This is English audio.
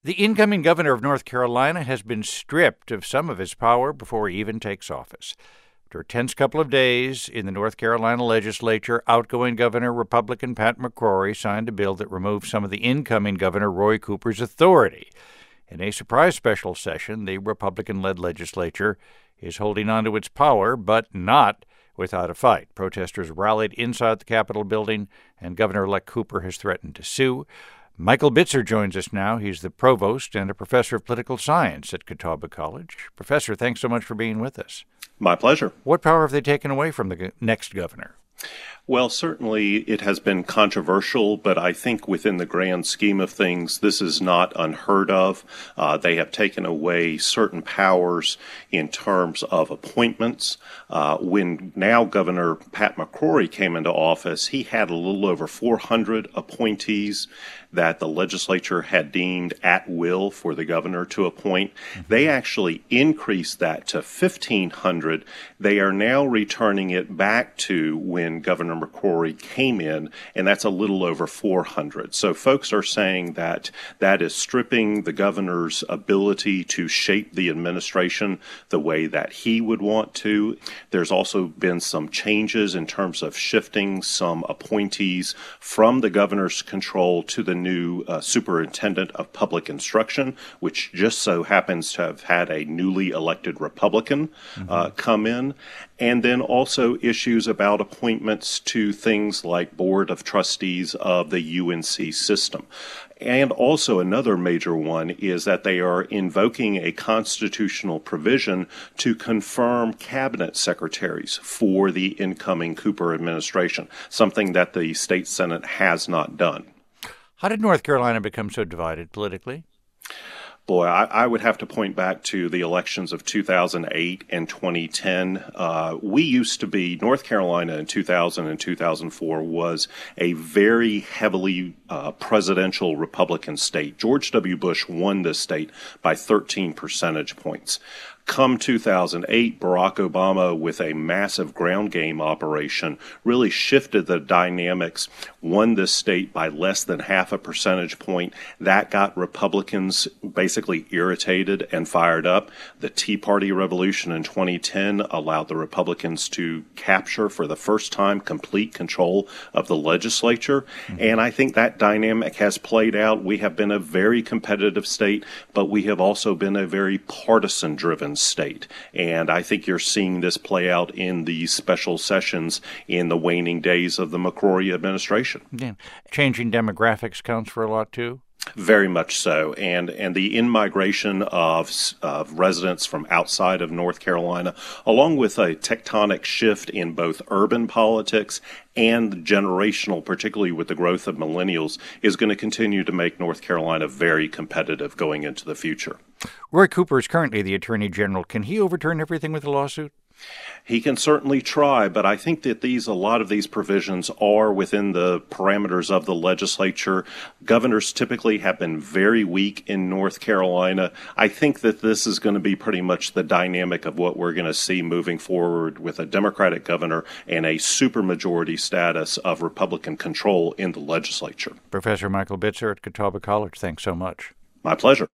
The incoming governor of North Carolina has been stripped of some of his power before he even takes office. After a tense couple of days in the North Carolina legislature, outgoing Governor Republican Pat McCrory signed a bill that removes some of the incoming Governor Roy Cooper's authority. In a surprise special session, the Republican-led legislature is holding on to its power, but not without a fight. Protesters rallied inside the Capitol building, and Governor-elect Cooper has threatened to sue. Michael Bitzer joins us now. He's the provost and a professor of political science at Catawba College. Professor, thanks so much for being with us. My pleasure. What power have they taken away from the next governor? Well, certainly it has been controversial, but I think within the grand scheme of things, this is not unheard of. They have taken away certain powers in terms of appointments. When now Governor Pat McCrory came into office, he had a little over 400 appointees that the legislature had deemed at will for the governor to appoint. They actually increased that to 1,500. They are now returning it back to when Governor McCrory came in, and that's a little over 400. So folks are saying that that is stripping the governor's ability to shape the administration the way that he would want to. There's also been some changes in terms of shifting some appointees from the governor's control to the new superintendent of public instruction, which just so happens to have had a newly elected Republican come in. And then also issues about appointments to things like board of trustees of the UNC system. And also another major one is that they are invoking a constitutional provision to confirm cabinet secretaries for the incoming Cooper administration, something that the state Senate has not done. How did North Carolina become so divided politically? Boy, I would have to point back to the elections of 2008 and 2010. We used to be, North Carolina in 2000 and 2004 was a very heavily presidential Republican state. George W. Bush won this state by 13 percentage points. Come 2008, Barack Obama, with a massive ground game operation, really shifted the dynamics, won this state by less than half a percentage point. That got Republicans basically irritated and fired up. The Tea Party revolution in 2010 allowed the Republicans to capture, for the first time, complete control of the legislature. And I think that dynamic has played out. We have been a very competitive state, but we have also been a very partisan-driven state. And I think you're seeing this play out in these special sessions in the waning days of the McCrory administration. Yeah. Changing demographics counts for a lot, too? Very much so. And the in-migration of residents from outside of North Carolina, along with a tectonic shift in both urban politics and generational, particularly with the growth of millennials, is going to continue to make North Carolina very competitive going into the future. Roy Cooper is currently the Attorney General. Can he overturn everything with a lawsuit? He can certainly try, but I think that a lot of these provisions are within the parameters of the legislature. Governors typically have been very weak in North Carolina. I think that this is going to be pretty much the dynamic of what we're going to see moving forward with a Democratic governor and a supermajority status of Republican control in the legislature. Professor Michael Bitzer at Catawba College, thanks so much. My pleasure.